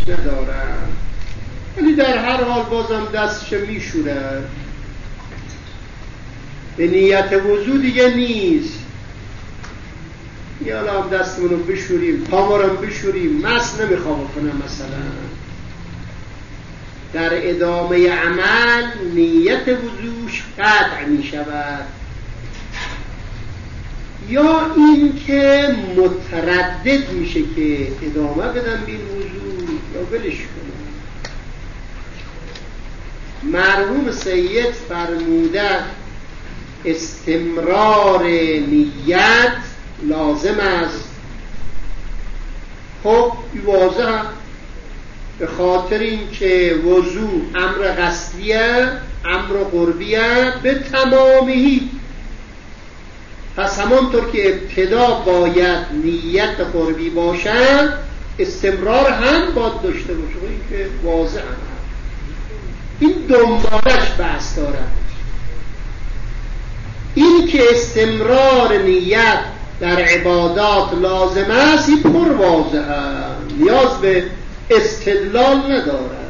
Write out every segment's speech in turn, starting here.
ندارد، ولی در هر حال بازم دستش میشورد. به نیت وضو دیگه نیست. یا هم دستمون رو بشوریم، پامارم بشوریم، مس نمیخوام بکنم مثلا. در ادامه عمل نیت وضوش قطع می شود. یا این که متردد میشه که ادامه بدم به این وضو یا ولش کنم. مرحوم سید فرموده استمرار نیت لازم است. خب واضحه، به خاطر این که وضو امر قصدیه، امر قربیه به تمامی. پس همانطور که ابتدا باید نیت قربی باشد، استمرار هم باید داشته باشه. این که واضح هم. این دنبالش بحث دارد. این که استمرار نیت در عبادات لازم است، این پر واضحه، نیاز به استدلال نداره.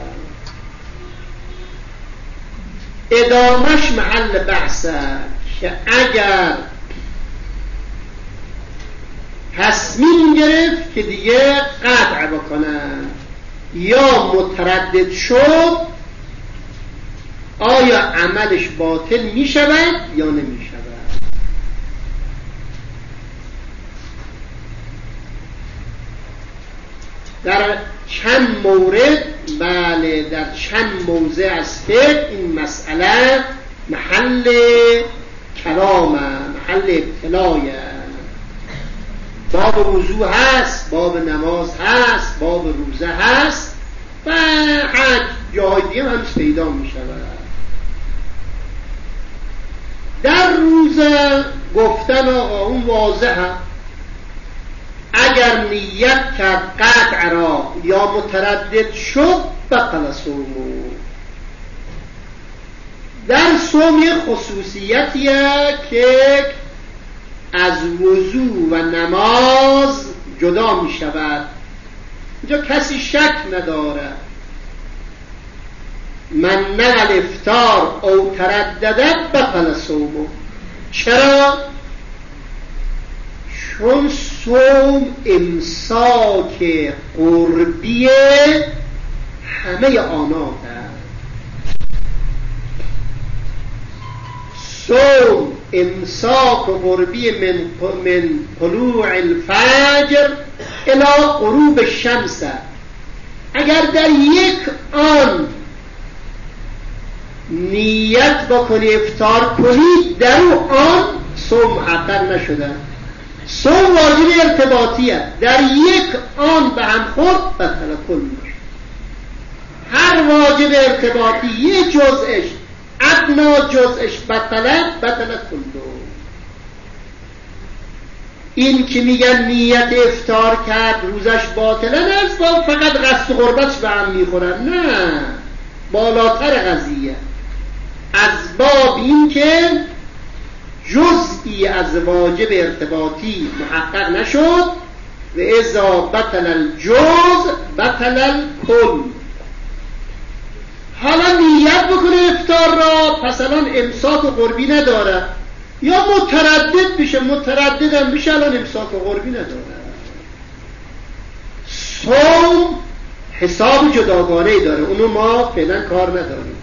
ادامش محل بحثه که اگر تصمیم گرفت که دیگه قطع بکنه یا متردد شد، آیا عملش باطل می شود یا نمی شود؟ در چند مورد، بله در چند موضع از فقه این مسئله محل کلامه، محل ابتلایه. باب وضو هست، باب نماز هست، باب روزه هست و حج جای دیگه هم پیدا می شود. در روزه گفتن آقا اون واضحه، اگر نیت کرد قطع را یا متردد شد بطل صومه. در صوم خصوصیتیه که از وضو و نماز جدا می شود. اینجا کسی شک نداره. من نقل افطار او ترددت بطل صومه. چرا؟ چون صوم امساک قربی همه آنات است. صوم امساک قربی من طلوع الفجر الی غروب الشمس. اگر در یک آن نیت بکنی افطار کنی، در آن صوم محقق نشده. صوم واجب ارتباطیه، در یک آن به هم خورد بطل کل میشه. هر واجب ارتباطی یه جزءش، ادنا جزءش بطلت کل. این که میگن نیت افطار کرد روزش باطله، نه فقط قصد و قربتش به هم میخورن، نه، بالاتر قضیه. از باب این که جزئی از واجب ارتباطی محقق نشد و اذا بطل الجزء بطل الکل. حالا نیت بکنه افطار را، پس الان امساک و قربی نداره، یا متردد بشه، مترددم بشه، الان امساک و قربی نداره. صوم حساب جداگانه‌ای داره، اونو ما فعلا کار نداریم.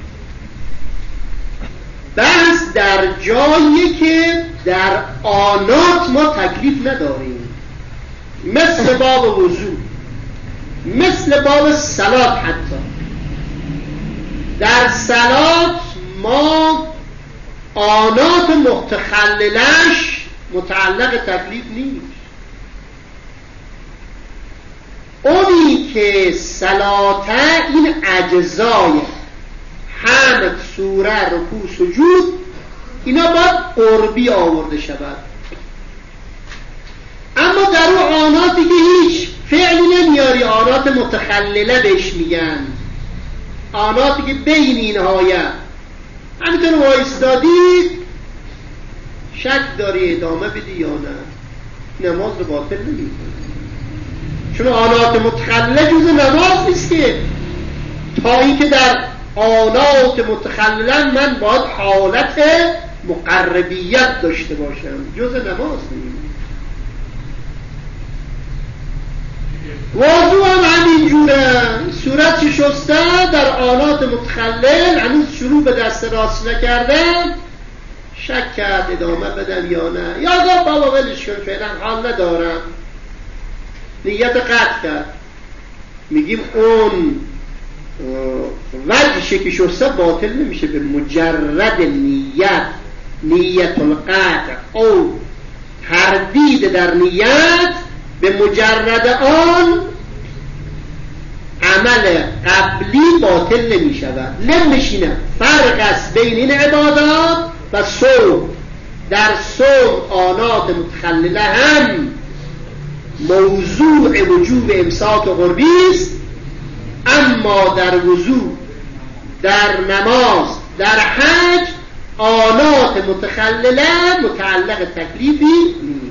بس در جایی که در آنات ما تکلیف نداریم، مثل باب وضو، مثل باب صلات. حتی در صلات ما آنات متخللش متعلق تکلیف نیست. اونی که صلاته این اجزای حمد، سوره، رکوع، سجود، اینا باید قربی آورده شود. اما در اون آناتی که هیچ فعلی نمیاری، آنات متخلله بهش میگن، آناتی که بین اینهایه همینطور وایستادی، شک داری ادامه بدی یا نه، نماز رو باطل نمی‌کنه. چون آنات متخلله جز نماز نیست که. تا اینکه در آنات متخللا من باید حالت مقربیت داشته باشم، جز نماز نیست. وضو هم همینجوره، صورت شسته در آنات متخلل، هنوز شروع به دست راست نکردم، شک کرد ادامه بدم یا نه، یا گفت بابا ولش کن فعلا حال ندارم، نیت قطع کرد. میگیم اون وجهشه که شسته باطل نمیشه به مجرد نیت القطع او تردید در نیت، به مجرد آن عمل قبلی باطل نمی شود. نمیشینه. فرق است بین این عبادات و صوم. در صوم آنات متخلله هم موضوع وجوب امساک و قربی است، اما در وضو، در نماز، در حج آنات متخلله متعلق تکلیفی نیست.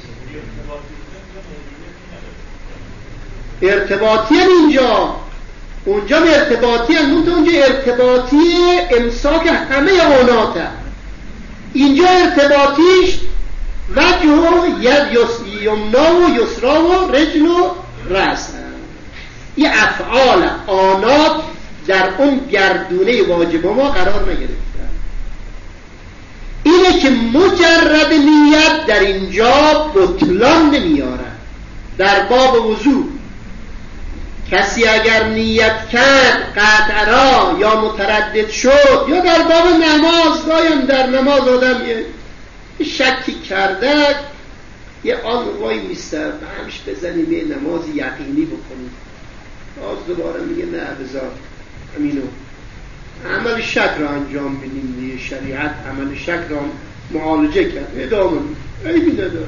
ارتباطی هم اونجا ارتباطی هم اونجا ارتباطی امساک همه آنات هم. اینجا ارتباطیش وجه و ید یمنا و یسرا و رجل و رأس، این افعال آنات در اون گردونه واجب ما قرار نگرفتن. اینه که مجرد نیت در اینجا بطلان نمیاره. در باب وضو کسی اگر نیت کرد قطعا یا متردد شد، یا در باب نماز گایم در نماز آدم یه شکی کرده، یه آن وای میسته همش بزنیم یه نماز یقینی بکنیم، باز دوباره میگه نه بذار همینو عمل شک را انجام بدیم دیگه، شریعت عمل شک را معالجه کرد، ادامه عیبی نداره.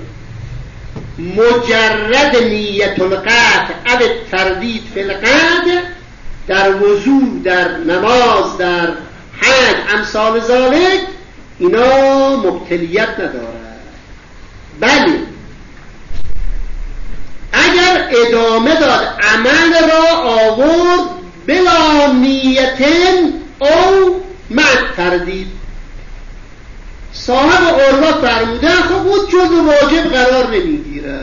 مجرد نیت القطع او تردید فی القطع در وضو، در نماز، در حج امثال ذالک اینا مبتلیت نداره. بله اگر ادامه داد عمل را آورد بلا نیتن او مع تردید، صاحب عروه فرموده خب اون جزء واجب قرار نمیگیره.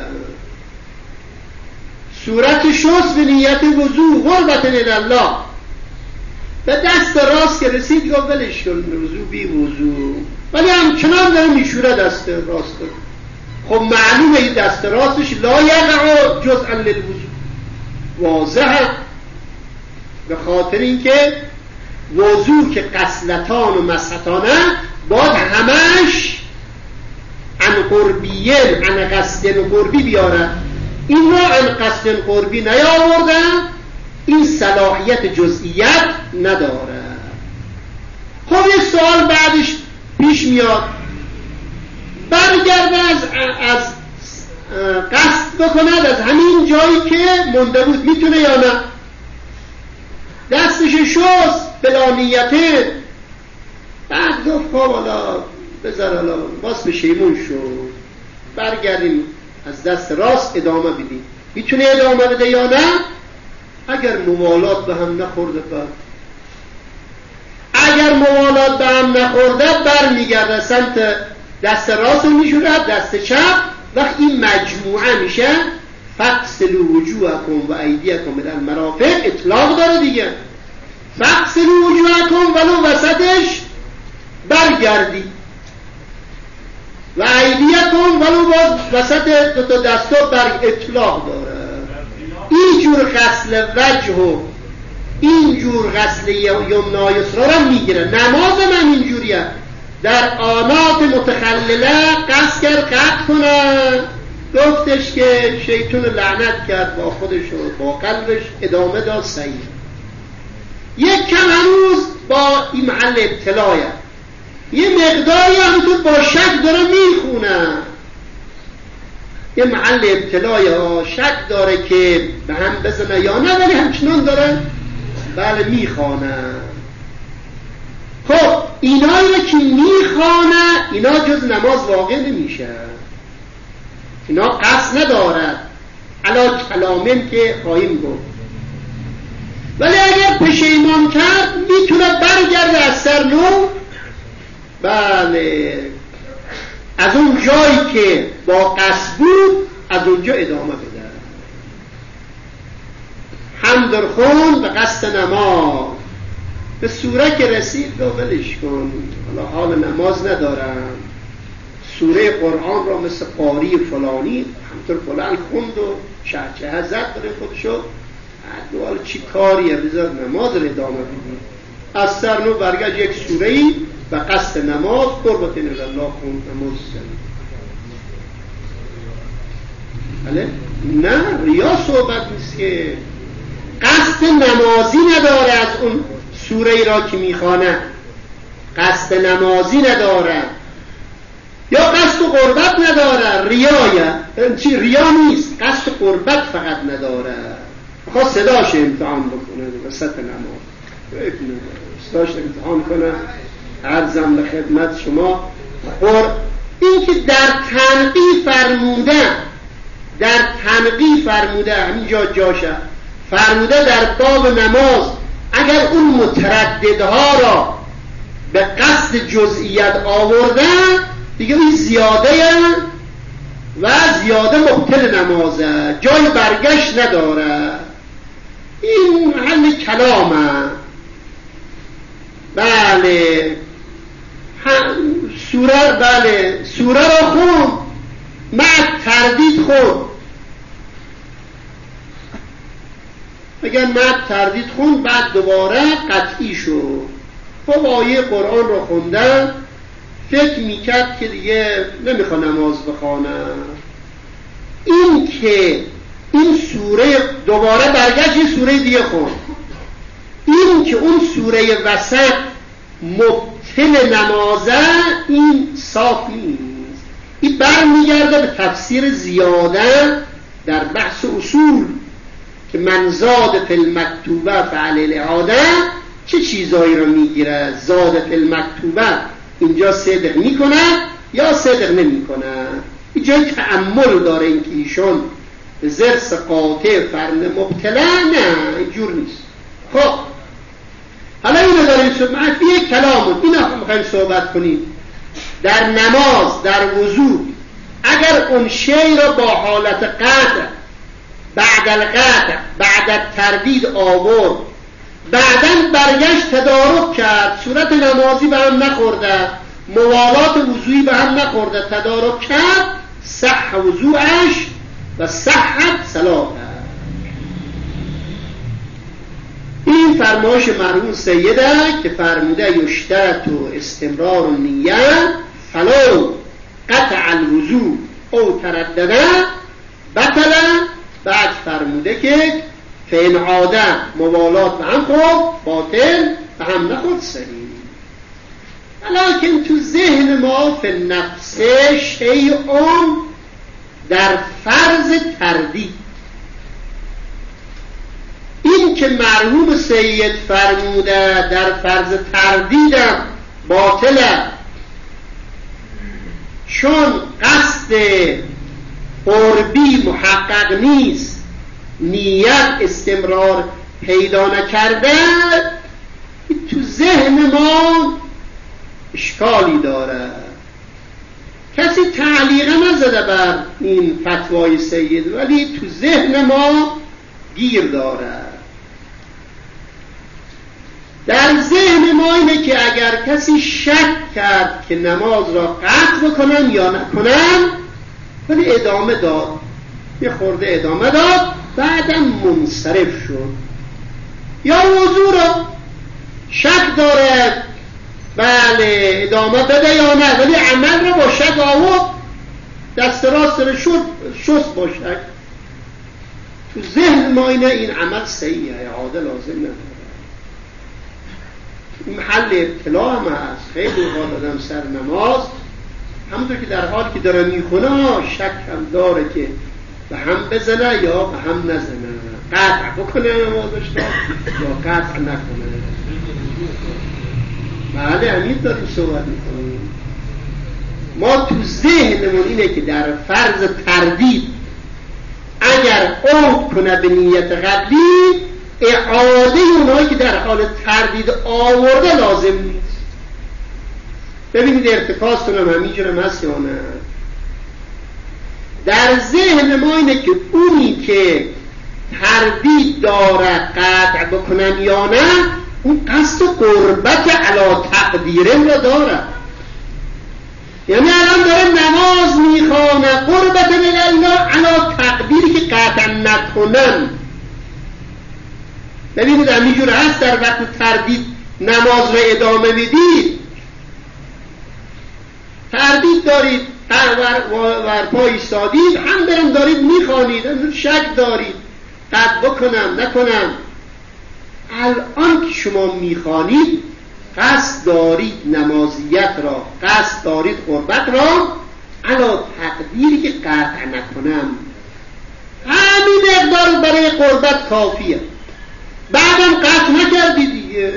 صورت شست به نیت وضو قربت الله، به دست راست که رسید گفت ولش کن وضو بی وضو، ولی همچنان داره میشوره دست راست. خب معلومه این دست راستش لا یقع جزءا للوضو، واضحه، به خاطر اینکه وضو که قسلتان و مسحتانه باید همش عن قربیه عن قصد قربی بیارن، این را عن قصد قربی نیاوردن، این صلاحیت جزئیت نداره. خب یه سوال بعدش پیش میاد، برگرده از قصد بکند از همین جایی که مونده بود، میتونه یا نه؟ دستش شست بلا نیته، بعد گفت خب حالا بذار حالا باز پشیمون شد، برگردیم از دست راست ادامه بدیم. میتونه ادامه بده یا نه؟ اگر موالات به هم نخورده، اگر موالات به هم نخورده برمیگرده سمت دست راست میشورد دست چپ، وقت این مجموعه میشه فغسلوا وجوهکم و ایدیکم الی المرافق، اطلاق داره دیگه. فغسلوا وجوهکم ولو وسطش برگردی و ایدیکم ولو باز وسط دو تا دستا بر اطلاق داره. اینجور غسل وجه و اینجور غسل یمنا یسرا را میگیره. نماز من اینجوریه، در آنات متخلله قصد کرد قطع کنه، گفتش که شیطان لعنت کرد با خودش و با قلبش، ادامه داد صحیح. یک کم هنوز با این محل ابتلایه، یه مقداری همونطور با شک داره میخونه، یه محل ابتلایه، شک داره که به هم بزنه یا نه، ولی همچنان داره بله میخونه. خب اینایی رو که میخونه اینا جز نماز واقع نمیشه، اینا قصد ندارد علا کلامن که خواهیم گفت. ولی اگر پشیمان امتحان کرد میتونه برگرده از سر نو، بله، از اون جایی که با قصد بود از اونجا ادامه بده. حمد خون به قصد نماز، به سوره که رسید رو ولش کن، حالا حال نماز ندارم، سوره قرآن را مثل قاری فلانی همطور فلان خوند و چهچه زد داره خودشو، حالا چی کاریه، بذار نماز رو ادامه بدیم. از سر نو برگشت یک سوره‌ای به قصد نماز، قربتین الله خوند نماز سن. بله؟ نه، ریا صحبت نیست که قصد نمازی نداره، از اون سوره را که میخوانه قصد نمازی نداره، یا قصد قربت نداره، ریا نیست، قصد قربت فقط نداره، خواست صداش امتحان بکنه وسط نماز، صداش امتحان کنه. عرضم به خدمت شما این که در تنقیح فرموده همینجا جاشه، فرموده در باب نماز اگر اون مترددها را به قصد جزئیت آورده دیگه این زیاده و زیاده مبطل نمازه، جای برگشت نداره، این محل کلامه. بله، سوره را خون مع تردید خون، اگر مع تردید خون بعد دوباره قطعی شد. خب آیه قرآن رو خوندن، فکر میکرد که دیگه نمیخواد نماز بخونه، این که این سوره دوباره برگشت یه سوره دیگه خوند، این که اون سوره وسط مبطل نمازه این صاف نیست. این برمیگرده به تفسیر زیاده در بحث اصول که من زاد فی المکتوبه فعلی الاعاده، چه چیزایی رو میگیره؟ زاد فی المکتوبه اینجا صدق میکنه یا صدق نمیکنه؟ این جای تأمل داره، این که ایشون به زرس قاطع فرم مبتله، نه اینجور نیست. خب حالا اینو داریم معرفی کلام، اینا میخوایم صحبت کنیم. در نماز، در وضو، اگر اون شی را با حالت قطع، بعد القطع، بعد التردید آورد، بعداً برگشت تدارک کرد، صورت نمازی به هم نخورده، موالات وضویی به هم نخورده، تدارک کرد، صح وضوعش و صحت صلاته. این فرمایش مرحوم سیده که فرموده یشترط و استمرار و نیت فلو قطع الوضوء او تردده بطل، بعد فرموده که فین عاده موالات به هم خورد باطل، به هم نخورد صحیح. ولیکن تو ذهن ما فی نفس شیئون در فرض تردید، این که مرحوم سید فرموده در فرض تردیدم باطله، چون قصد قربی محقق نیست، نیت استمرار پیدا نکرده، تو ذهن ما اشکالی داره. کسی تعلیق نزده بر این فتوای سید، ولی تو ذهن ما گیر داره. در ذهن ما اینه که اگر کسی شک کرد که نماز را قطع بکنم یا نکنم، ولی ادامه داد، یه خورده ادامه داد، بعدم منصرف شد، یا وضو را شک داره، بله ادامه بده یا نه، ولی عمل را با شک آورد، دست راست را شست با شک، تو ذهن ما اینه این عمل صحیحه، اعاده لازم نداره. محل ابتلا هم هست، خیلی اوقات آدم سر نماز همونطور که در حال که داره میخونه شک هم داره که به هم بزنه یا به هم نزنه، قطع بکنه نمازش یا قطع نکنه. بله همین داریم صحبت میکنیم. ما تو ذهنمون اینه که در فرض تردید اگر عود کنه به نیت قبلی اعاده اونایی که در حال تردید آورده لازم نیست. ببینید ارتکازتون هم همینجورم هست یا نه؟ در ذهن ما اینه که اونی که تردید داره قطع بکنم یا نه، اون قصد قربت علا تقدیرم را داره. یعنی الان داره نماز میخوانه قربت الله علا تقدیری که قطع نکنم. ببینید همینجور هست در وقت تردید نماز را ادامه میدید، تردید دارید ور پا ایستادید، هم برم دارید میخوانید، شک دارید قطع بکنم نکنم. الان که شما میخوانید قصد دارید نمازیت را، قصد دارید قربت را علا تقدیری که قطع نکنم. همین مقدار برای قربت کافیه. بعدم قطع نکردی دیگه.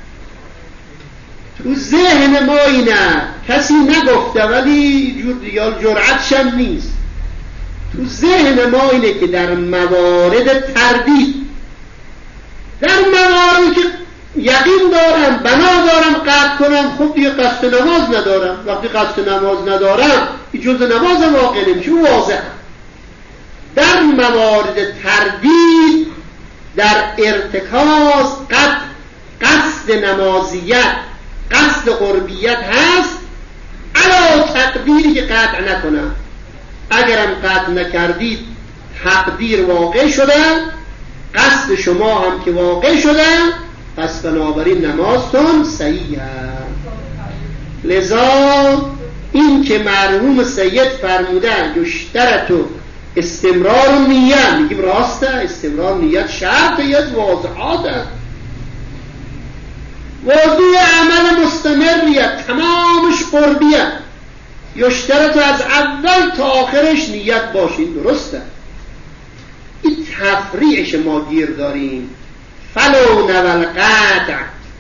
تو ذهن ما اینه، کسی نگفته ولی جرعتشم نیست. تو ذهن ما اینه که در موارد تردید، در مواردی که یقین دارم بنا دارم قطع کنم، خب دیگه قصد نماز ندارم. وقتی قصد نماز ندارم این جز نماز واقع نمیشه، واضح. در موارد تردید، در ارتکاز قصد نمازیت، قصد قربیت هست علا تقدیری که قطع نکنم. اگرم قطع نکردید تقدیر واقع شده، قصد شما هم که واقع شده، پس بنابراین نمازتون صحیح هست. لذا این که مرحوم سید فرمودن یشترطو استمرار نیت، میگیم راسته، استمرار نیت شرطه، یه واضحاته. وضوع عمل مستمریت، تمامش قربیت. یشترطو از اول تا آخرش نیت باشین، درسته. این تفریعش ما گیر داریم. فلو نول قطع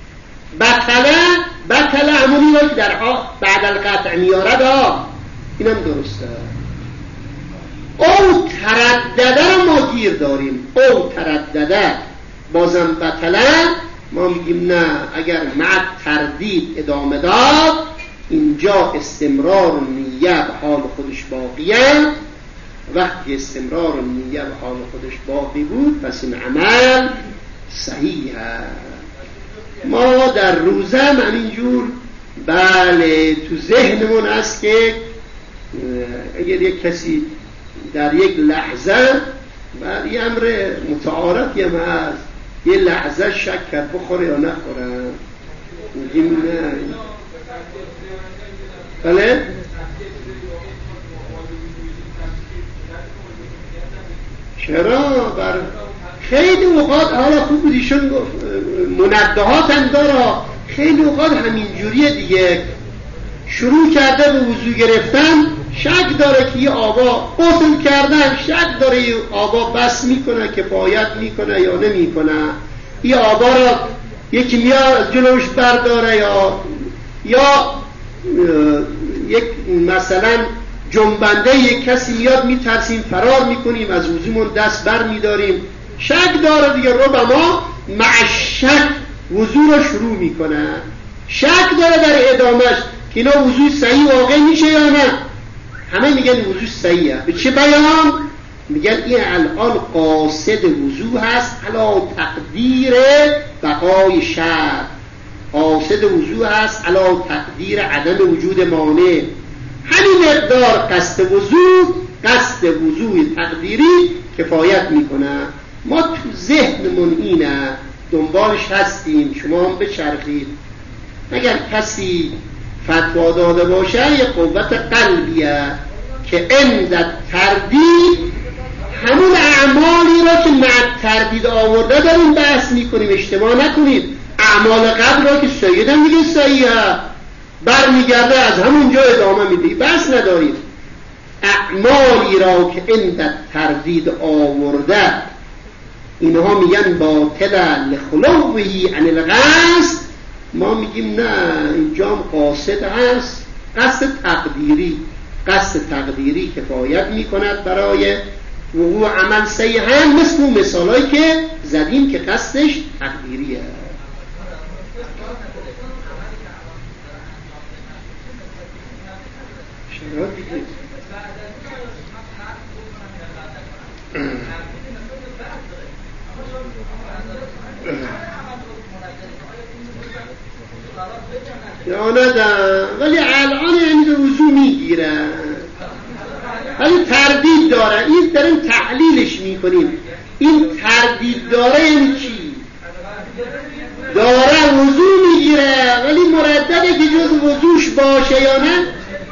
بطله همونی را که در بعد القطع میارد، اینم درسته. او تردده را ما گیر داریم، او تردده بازم بطله، ما میگیم نه، اگر مع تردید ادامه داد اینجا استمرار نیه به حال خودش باقیه. وقتی استمرار نیه به حال خودش باقی بود پس این عمل صحیح هست. ما در روزم همینجور بله تو ذهنمون هست که اگر یک کسی در یک لحظه بر یه امر متعارفی هم هست، یه لحظه شک کرد بخوره یا نخوره، میگیم نه. بله چرا؟ بر خیلی اوقات حالا خوب بود ایشون گفت منبهات هم داره، خیلی اوقات همین جوریه دیگه. شروع کرده به وضو گرفتن، شک داره که یه آبا غسل کردن، شک داره یه آبا بس میکنه کفایت میکنه یا نمیکنه، یه آبا را یکی میاد جلوش برداره یا یک مثلا جنبنده یک کسی میاد میترسیم فرار میکنیم، از وضومون دست بر میداریم، شک داره دیگه. ربما مع شک وضو رو شروع میکنه، شک داره در ادامش که اینا وضو صحیح واقع میشه یا نه. همه میگن وضو صحیحه. به چه بیان؟ میگن این الان قاصد وضو هست علا تقدیر بقای شرط، قاصد وضو هست علا تقدیر عدم وجود مانع. همین مقدار قصد وضو تقدیری کفایت میکنه. ما تو ذهنمون اینه، دنبالش هستیم. شما هم بچرخید، اگر کسی فتوا داده باشه یه قوت قلبیه که عند تردید همون اعمالی را که مع تردید آورده داریم بحث میکنیم. اشتباه نکنید، اعمال قبل را که سیدم میگه صحیحه برمیگرده از همونجا ادامه میده، بحث نداریم. اعمالی را که عند تردید آورده اینها میگن باطل لخلوهی عن القصد. ما میگیم نه، اینجا قاصد هست، قصد تقدیری کفایت میکند برای وقوع عمل سیء هم مثل اون مثالایی که زدیم که قصدش تقدیریه. یا ندم، ولی الان یعنی به وضوع میگیرن، ولی تردید داره. این داریم تحلیلش میکنیم. این تردید داره یعنی چی؟ داره وضوع میگیره ولی مردده که جز وضوعش باشه یا نه؟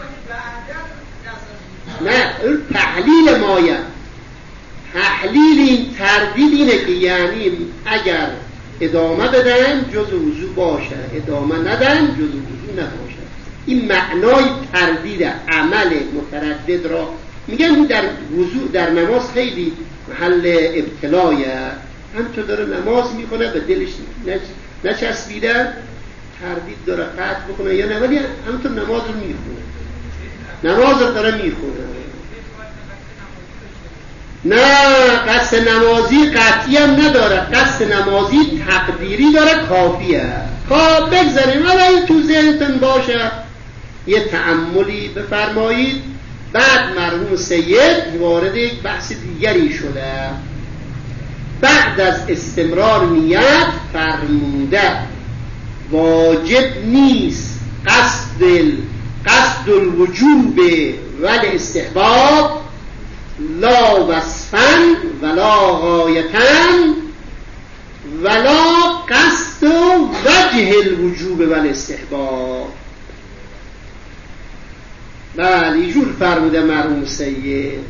نه، تحلیل مایه. تحلیل این تردید اینه که یعنی اگر ادامه بدن جز وضوع باشه، ادامه ندن جز وضوع نباشه. این معنای تردید عمل متردد را میگن. در وضوع در نماز خیلی محل ابتلایه. همچون داره نماز میکنه به دلش نچسبیده، تردید داره قطع بکنه یا نه، ولی همونطور نماز رو میخونه، نماز رو داره میخونه. نه، قصد نمازی قطعی هم نداره، قصد نمازی تقدیری داره، کافیه. خب بگذاریم، ولی این تو ذهنتون باشه. یه تأملی بفرمایید. بعد مرحوم سید وارد یک بحث دیگری شده. بعد از استمرار نیت فرموده واجب نیست قصد الوجوب والاستحباب لا وصفا ولا غایتا ولا قصد وجه الوجوب والاستحباب. بله، اینجور فرموده مرحوم سید.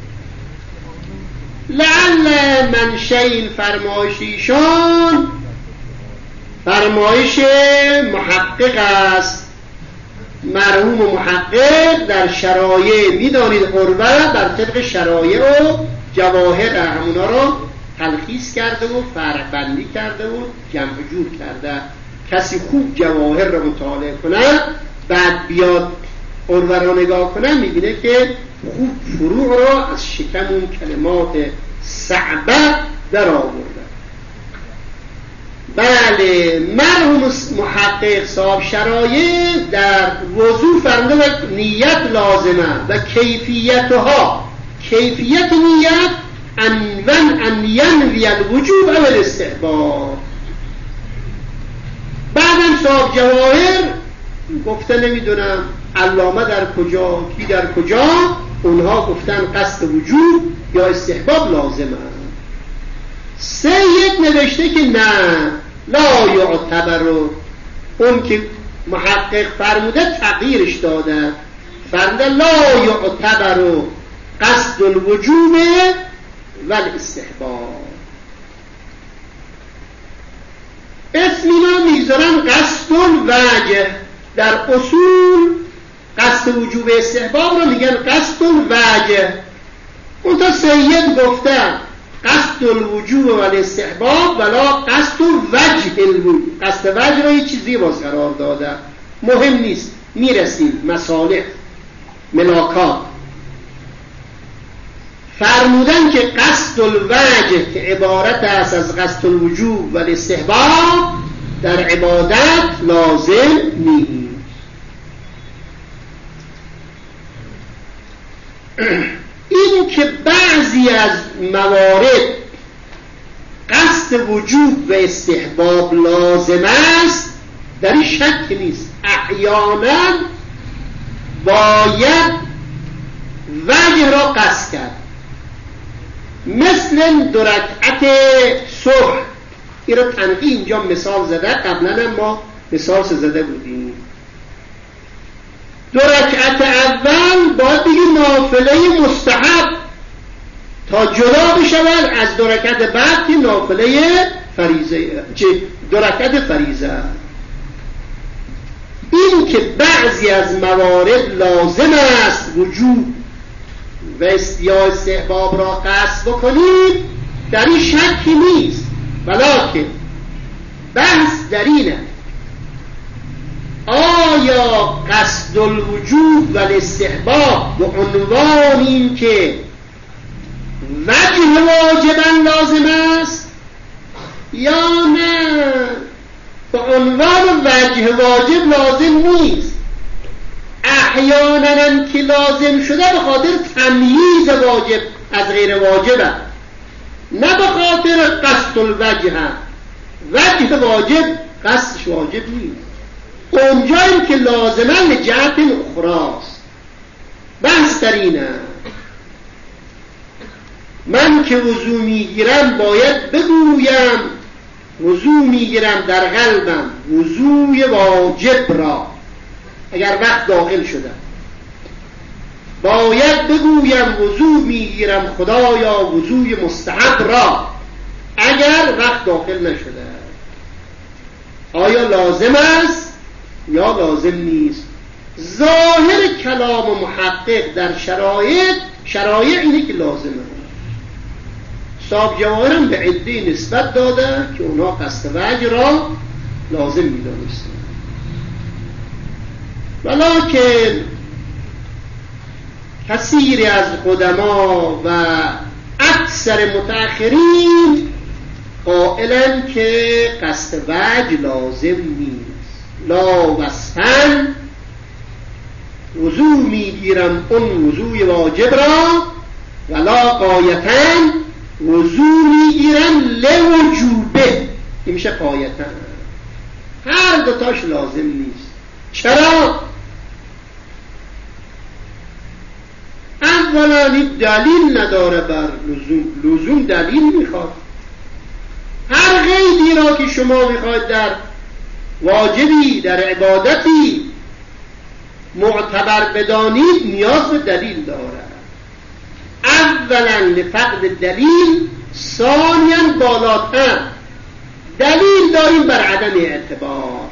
لعل منشأ این فرمایشیشان فرمایش محقق است. مرحوم محقق در شرایع میدانید قربت بر طبق شرایع و جواهر همونا رو تلخیص کرده و فرق بندی کرده و جمع جور کرده. کسی خوب جواهر رو مطالعه کنه بعد بیاد قربت رو نگاه کنه میبینه که خوب فروع رو از شکم اون کلمات صعبه در آورده. بله، مرحوم محقق صاحب شرایع در وضوع فرموده نیت لازمه و کیفیتها، کیفیت نیت ان ینوی الوجوب او الاستحباب. بعدم صاحب جواهر گفته نمیدونم علامه در کجا کی در کجا، اونها گفتن قصد وجوب یا استحباب لازمه. سید نوشته که نه، لا یعتبر. اون که محقق فرموده تغییرش داده، فرموده لا یعتبر قصد الوجوب والاستحباب. اسمینا میگذارن قصد الوجه. در اصول قصد وجوب استحباب رو میگن قصد الوجه. اون تا سید گفته قصد الوجوب و الاستحباب ولا قصد وجه الوجوب. قصد وجه رو یه چیزی باز قرار داده، مهم نیست، میرسیم مصالح ملاکات. فرمودن که قصد الوجه که عبارت است از قصد الوجوب و الاستحباب در عبادت لازم نیست. این که بعضی از موارد قصد وجوب و استحباب لازم است در این شک نیست. احیانا باید وجه را قصد کرد، مثل 2 رکعت صبح. این را تنقی اینجا مثال زده، قبلا هم ما مثال زده بودیم. 2 رکعت اول باید بگیم نافله مستحب تا جدا بشود از 2 رکعت بعد که نافله فریضه، 2 رکعت فریضه. این که بعضی از موارد لازم است وجوب و استحباب را قصد بکنید در این شکی نیست، ولکن بحث در اینه آیا قصد الوجوب و الاستحباب به عنوان این که وجه واجبا لازم است یا نه به عنوان وجه واجب لازم نیست، احیانا که لازم شده به خاطر تمییز واجب از غیر واجبه، نه به خاطر قصد الوجه. وجه واجب قصدش واجب نیست، اونجایی که لازمه لجهت اخراست. بحث در اینه من که وضو میگیرم باید بگویم وضو میگیرم در قلبم وضوی واجب را، اگر وقت داخل شده باید بگویم وضو میگیرم خدایا وضوی مستحب را، اگر وقت داخل نشده. آیا لازم است یا لازم نیست؟ ظاهر کلام محقق در شرایع اینه که لازمه. صاحب جواهرم به عده نسبت داده که اونا قصد وجه را لازم می‌دانستند، ولکن کثیری از قدما و اکثر متأخرین قائلن که قصد وجه لازم نیست. لا وصفاً وضو میگیرم اون وضوی واجب را، ولا قایتاً وضو میگیرم لوجوبه، این میشه قایتاً. هر دوتاش لازم نیست. چرا؟ اولا این دلیل نداره بر لزوم دلیل میخواد. هر قیدی را که شما میخواید در واجبی در عبادتی معتبر بدانید نیاز به دلیل داره. اولا لفقد دلیل، ثانیا بالاتر دلیل داریم بر عدم اعتبار.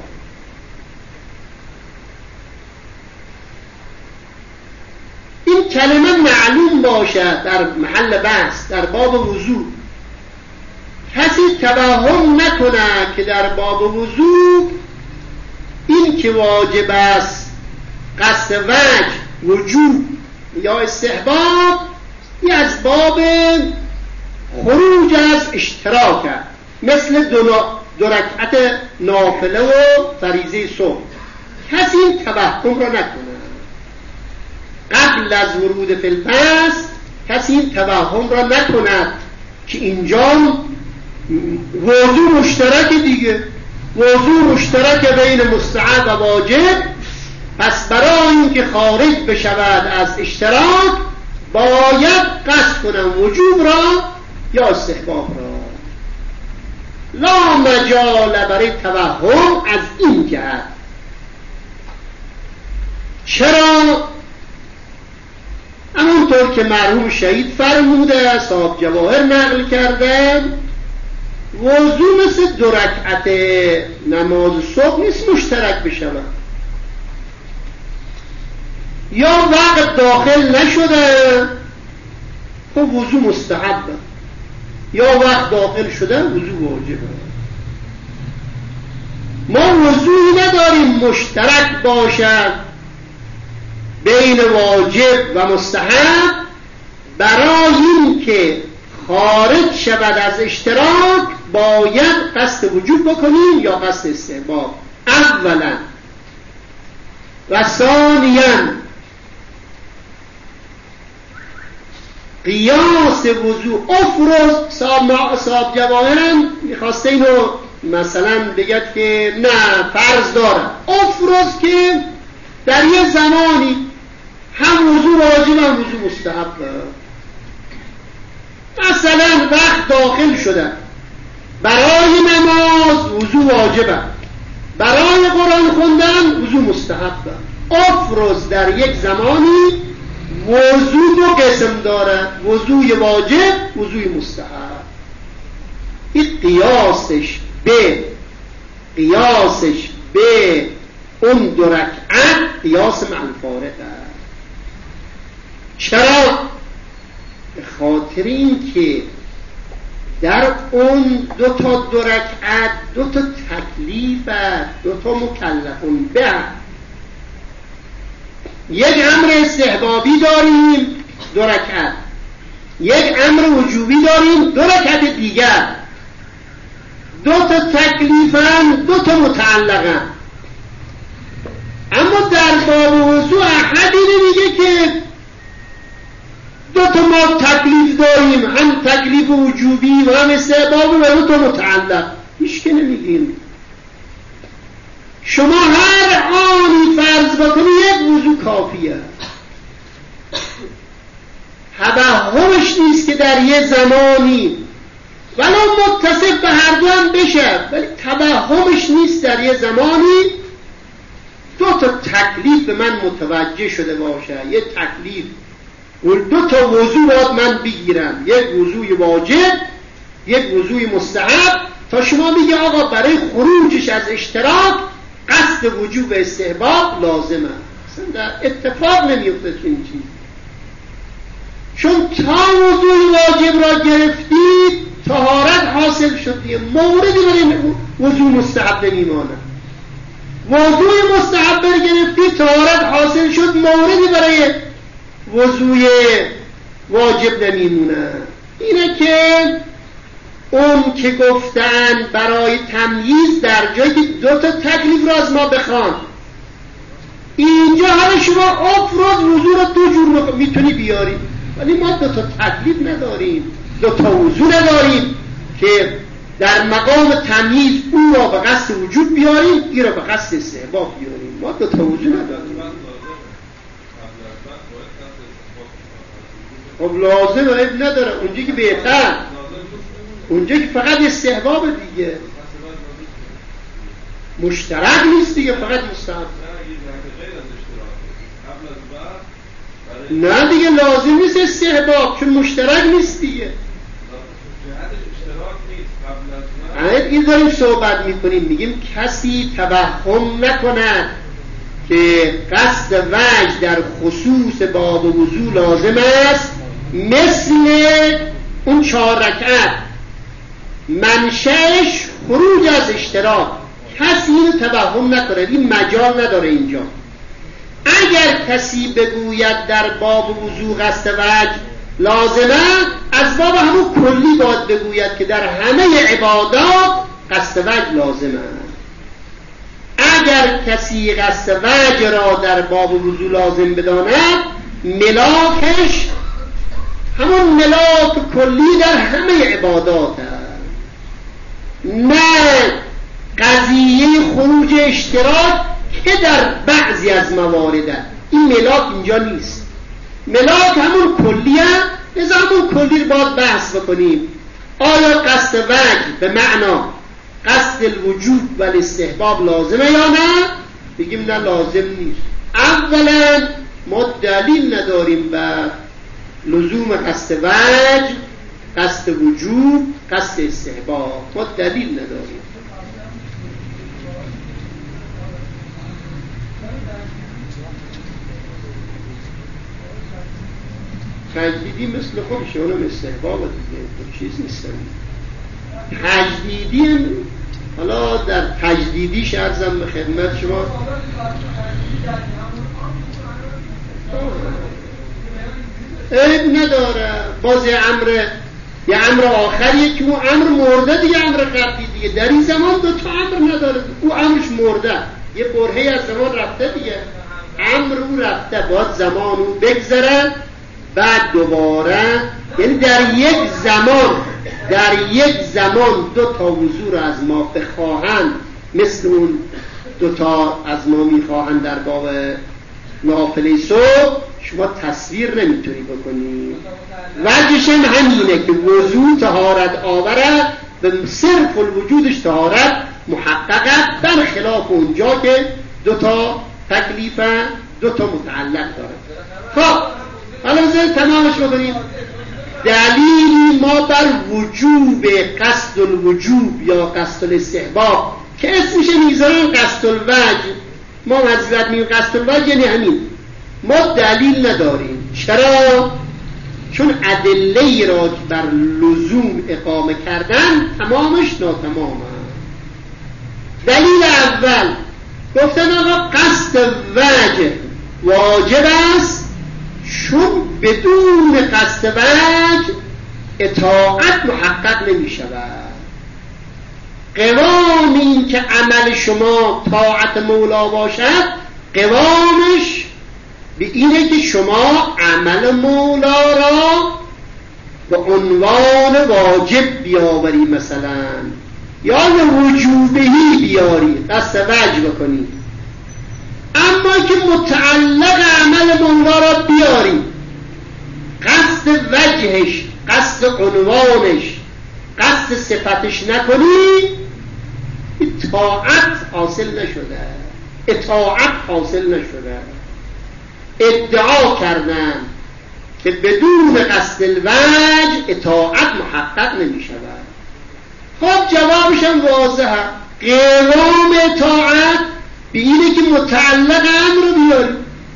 این کلمه معلوم باشد در محل بحث در باب وضو، کسی توهم نکنه که در باب وضو این که واجب است قصد وجه وجوب یا استحباب این از باب خروج از اشتراک، مثل دو رکعت نافله و فریضه صبح. کسی این توهم را نکنه. قبل از ورود فی البحث کسی این توهم را نکند که اینجا وضو مشترک دیگه، وضو مشترک بین مستحب و واجب، پس برای اینکه خارج بشود از اشتراک باید قصد کنم وجوب را یا استحباب را. لا مجال برای توهم از این جهت. چرا؟ همونطور که مرحوم شهید فرموده، صاحب جواهر نقل کردن، وضو مثل 2 رکعت نماز صبح نیست مشترک بشود. یا وقت داخل نشده خب وضو مستحبه، یا وقت داخل شده وضو واجبه. ما وضوی نداریم مشترک باشد بین واجب و مستحب، برای این که خارج شود از اشتراک باید قصد وجوب بکنیم یا قصد استحباب اولا. و ثانیا قیاس وضو افرض. صاحب جواهرم میخواسته اینو مثلا بگد که نه فرض داره، افرض که در یه زمانی هم وضو واجب هم وضو مستحب، مثلا وقت داخل شده برای نماز وضو واجبه، برای قرآن خوندن وضو مستحبه. افرض در یک زمانی وضو 2 قسم داره، وضوی واجب وضوی مستحب. این قیاسش به اون 2 رکعت قیاس مع الفارقه. چرا؟ به خاطر این که در اون 2 رکعت 2 تکلیف، 2 مکلفون به. یک امر استحبابی داریم 2 رکعت، یک امر وجوبی داریم، 2 رکعت دیگر، 2 تا تکلیفن، 2 تا متعلقن. اما در باب وضو احدی نمیگه که 2 تا ما تکلیف داریم، هم تکلیف وجوبی و هم استحباب و 2 تا متعلق. هیچ که نمیگیم. شما هر آنی فرض بکنی یک وضو کافیه. توهمش نیست که در یه زمانی ولو متصف به هر دو هم بشه، ولی توهمش نیست در یه زمانی 2 تا تکلیف به من متوجه شده باشه. یه تکلیف و 2 تا وضو باید من بگیرم، یک وضوی واجب، یک وضوی مستحب، تا شما میگه آقا برای خروجش از اشتراک قصد وجوب استحباب لازمه. اصلا در اتفاق نمیفته تو این چیز. چون تا وضوی واجب را گرفتید طهارت حاصل شد، دیگه موردی برای وضو مستحب نمیمانه. وضوی مستحب را گرفتید طهارت حاصل شد، موردی برای وضوی واجب نمیمونه. اینه که اون که گفتن برای تمییز در جایی که 2 تا تکلیف را از ما بخوان، اینجا همه شما افراد وضو را 2 جور میتونی بیاری، ولی ما 2 تا تکلیف نداریم، 2 تا وضو نداریم که در مقام تمییز او را به قصد وجود بیاریم، این را به قصد استحباب بیاریم. ما 2 تا وضو نداریم. خب لازم عیب نداره، اونجا که بهتر، اونجا که فقط استحباب دیگه، مشترک نیست دیگه، فقط مستحب. نه دیگه لازم نیست استحباب، چون مشترک نیست دیگه. این داریم صحبت میکنیم، میگیم کسی توهم نکند که قصد وجه در خصوص باب وضو لازم است، مثل اون 4 رکعت منشأش خروج از اشتراک. کسی اینو توهم نکنه، این مجال نداره اینجا. اگر کسی بگوید در باب وضو قصد وجه لازمه، از باب همون کلی باید بگوید که در همه عبادات قصد وجه لازمه. اگر کسی قصد وجه را در باب وضو لازم بداند، ملاکش همون ملاک کلی در همه عبادات هست، نه قضیه خروج اشتراک که در بعضی از موارد هست. این ملاک اینجا نیست، ملاک همون کلی هست. لذا همون کلی رو باید بحث بکنیم. آیا قصد وجه به معنا قصد الوجوب و الاستحباب لازمه یا نه؟ بگیم نه لازم نیست. اولا ما دلیل نداریم بر لزوم قصد وجه، قصد وجوب، قصد استحباب، ما دلیل نداریم. تجدیدی مثل خودشه، اونم استحباب دیگه، تو چیز نیستن. تجدیدی هم حالا در تجدیدیش عرضم به خدمت شما عیب نداره. باز یه امر آخریه که اون امر مرده دیگه، امر قبلی دیگه. در این زمان 2 تا امر نداره، او امرش مرده، یه برهه‌ای از زمان رفته دیگه، امر او رفته، باید زمان او بگذره، بعد دوباره، یعنی در یک زمان 2 تا وضو را از ما بخواهند، مثل اون 2 تا از ما میخواهند در باب نافله صبح، شما تصویر نمیتونی بکنی. وجهش هم همینه که وضو طهارت آوره، به صرف الوجودش طهارت محققه، در خلاف اونجا که 2 تا تکلیفه، 2 تا متعلق داره. خب حالا بذارید تمامش بکنیم. دلیلی ما بر وجوب قصد الوجوب یا قصد الاستحباب که اسمش میذارن قصد الوجه، ما مذهبت میگیم قصد الوجه یعنی همین، ما دلیل نداریم. چرا؟ چون ادله را بر لزوم اقامه کردن تمامش ناتمامه. دلیل اول گفتن آقا قصد وجه واجب است، چون بدون قصد وجه اطاعت محقق نمی شود. قوام این که عمل شما طاعت مولا باشد، قوامش به اینه که شما عمل مولا را به عنوان واجب بیاوری، مثلا یا وجوبهی بیاری، قصد وجه بکنی. اما که متعلق عمل مولا را بیاری، قصد وجهش، قصد عنوانش، قصد صفتش نکنی، اطاعت حاصل نشده، اطاعت حاصل نشده. ادعا کردن که بدون قصد الوجه اطاعت محقق نمی شود. خب جوابش هم واضحه. قوام اطاعت به اینه که متعلق امر رو بیاری.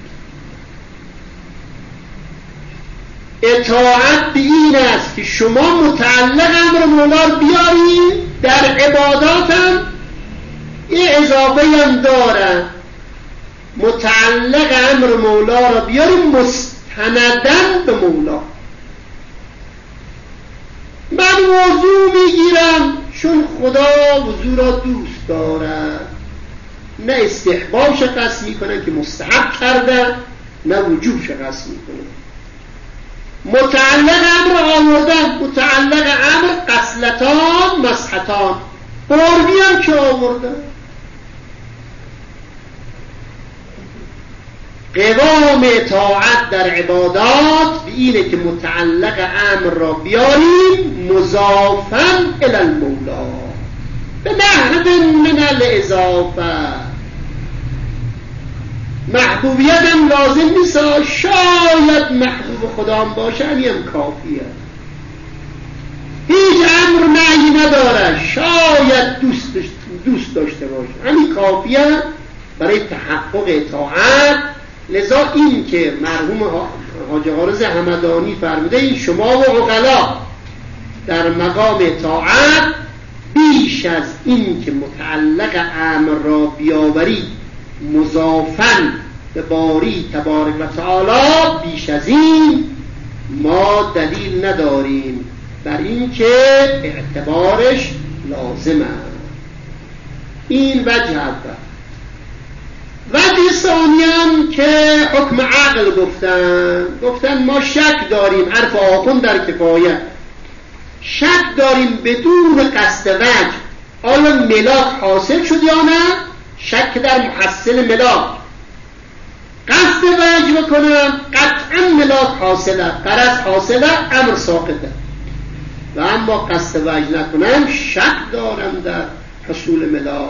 اطاعت به این است که شما متعلق امر مولا رو بیاری. در عبادات هم یه اضافه هم داره، متعلق امر مولا رو بیاری مستندن به مولا. من وضو میگیرم چون خدا وضو را دوست دارد، نه استحبابش قصد میکنن که مستحب کردن، نه وجوبش قصد میکنن. متعلق امر آوردن، متعلق امر غسلتان مسحتان، قربی هم که آوردن. قوام اطاعت در عبادات به اینه که متعلق امر را بیاریم مضافاً الی المولا به نحو من الاضافه. محبوبیت هم لازم نیست، شاید محبوب خدا هم باشه، هم کافیه. هیچ امر نهی نداره، شاید دوست داشته باشه، همین کافیه برای تحقق اطاعت. لذا این که مرحوم حاج عارض همدانی فرموده، این شما و عقلا در مقام اطاعت بیش از این که متعلق امر را بیاوری مضافاً به باری تبارک و تعالی، بیش از این ما دلیل نداریم بر این که اعتبارش لازمه. این وجه اول. وجه ثانیان که حکم عقل گفتن ما شک داریم، حرف آخون در کفایت، شک داریم بدون قصد وجه آیا ملاک حاصل شد یا نه. شک در محصل ملاک. قصد وجه بکنم قطعا ملاک حاصله، غرض حاصله، امر ساقطه. و اما قصد وجه نکنم شک دارم در حصول ملاک.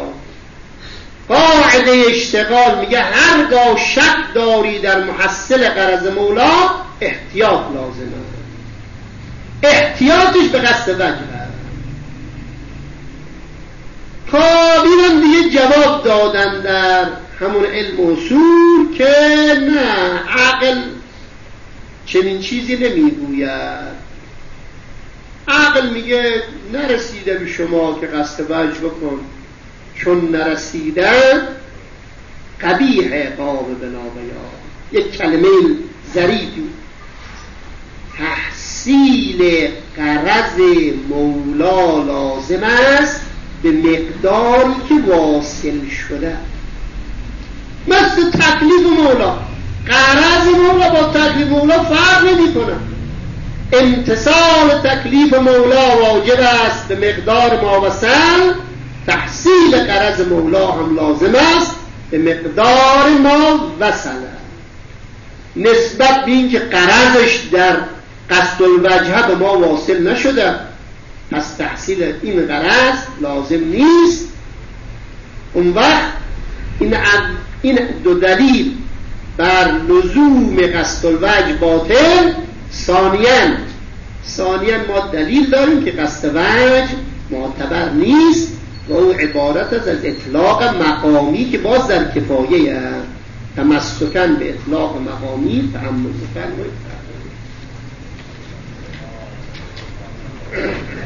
قاعده اشتغال میگه هرگاه شک داری در محصل غرض مولا احتیاط لازمه. احتیاطش به قصد وجه. کابینم دیگه جواب دادن در همون علم اصول که نه، عقل چنین چیزی نمیگوید. عقل میگه نرسیده به شما که قصد وجه بکن، چون نرسیده قبیح قابل بلا بیان. یک کلمه ظریفی، تحصیل غرض مولا لازم است به مقداری که واصل شده. مثل تکلیف مولا، غرض مولا با تکلیف مولا فرق نمی کنه. امتثال تکلیف مولا واجب است به مقدار ما وصل، تحصیل غرض مولا هم لازم است به مقدار ما وصل. نسبت به این که غرضش در قصد الوجه به ما واصل نشده، پس تحصیل این غرض لازم نیست. اون وقت این دو دلیل بر لزوم قصد الوجه باطل. ثانیاً ما دلیل داریم که قصد وجه معتبر نیست و او عبارت از اطلاق مقامی که باز در کفایه تمسکن به اطلاق مقامی تحمل بفرمایید.